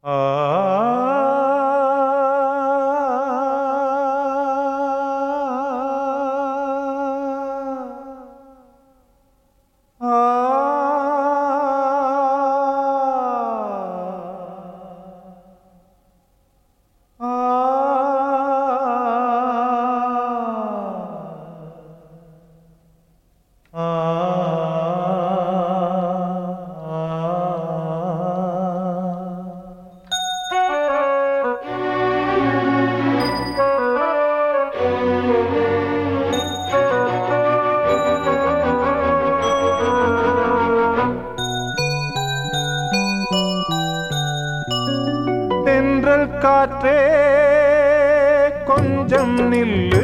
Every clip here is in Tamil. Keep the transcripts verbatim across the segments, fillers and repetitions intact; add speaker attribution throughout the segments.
Speaker 1: தென்றல் காற்றே கொஞ்சம் நில்லு,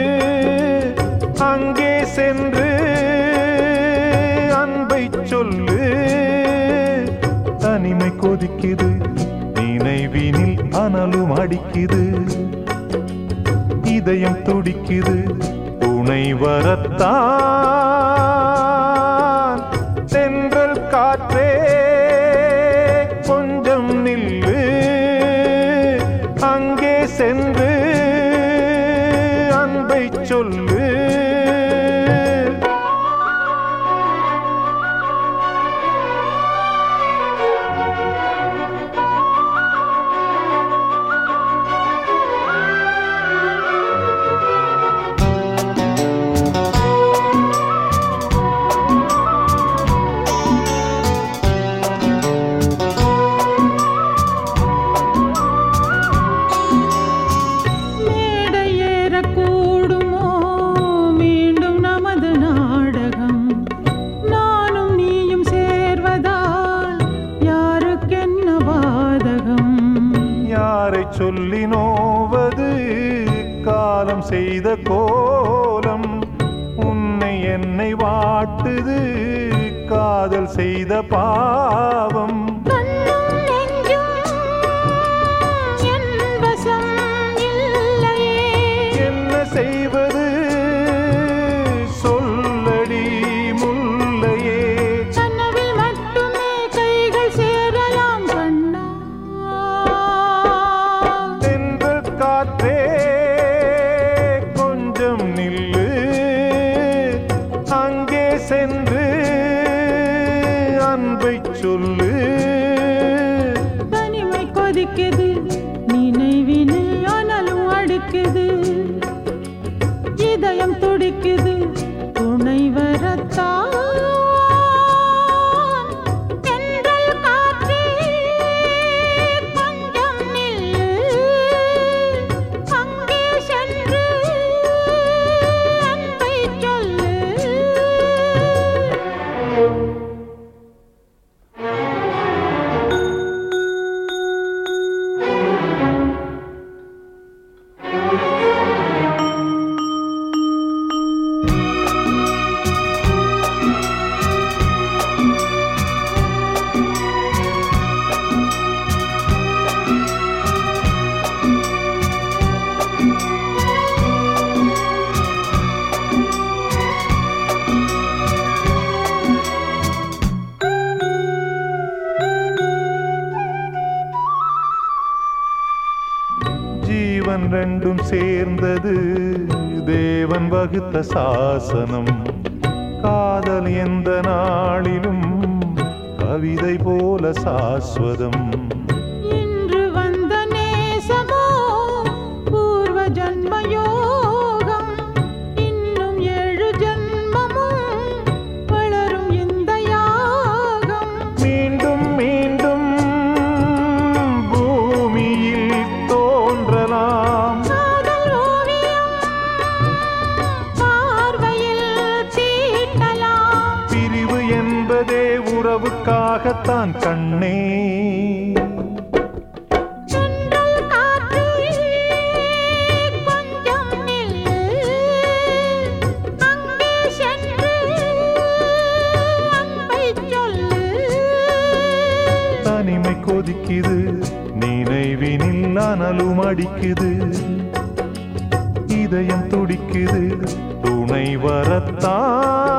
Speaker 1: அங்கே சென்று அன்பை சொல்லு. தனிமை கொதிக்குது, நினைவினில் அனலும் அடிக்குது, இதயம் துடிக்குது துணை வரத்தான். தென்றல் காற்றே கொஞ்சம் நில்லு, அங்கே சென்று அன்பை சொல்லு. சொல்லி நோவது காலம் செய்த கோலம், உன்னை என்னை வாட்டுது காதல் செய்த பாவம். என்ன செய்வது சொல்லடி முல்லையே,
Speaker 2: கனவில் மட்டுமே கைகள் சேரலாம் கண்ணா.
Speaker 1: காற்றே கொஞ்சம் நில்லு, அங்கே சென்று அன்பை சொல்லு.
Speaker 2: தனிமை கொதிக்குது, நினைவினில் அனலும் அடிக்குது, இதயம் துடிக்குது துணை வரத்தான்.
Speaker 1: ஜீவன் ரெண்டும் சேர்ந்தது தேவன் வகுத்த சாசனம். காதல் எந்த நாளிலும் கவிதை போல சாஸ்வதம்.
Speaker 2: இன்று வந்த நேசமோ பூர்வ ஜன்ம யோகம், இன்னும் ஏழு ஜன்மமும் வளரும் இந்த யாகம்.
Speaker 1: மீண்டும் மீண்டும் பூமியில் தோன்றலாம்
Speaker 2: காதல் ஓவியம், பார்வையில் தீட்டலாம்.
Speaker 1: பிரிவு என்பதே உறவுக்காகத்தான் கண்ணே. தனிமை கொதிக்குது, நினைவினில் அனலும் அடிக்குது, இதயம் துடிக்குது துணை வரத்தான்.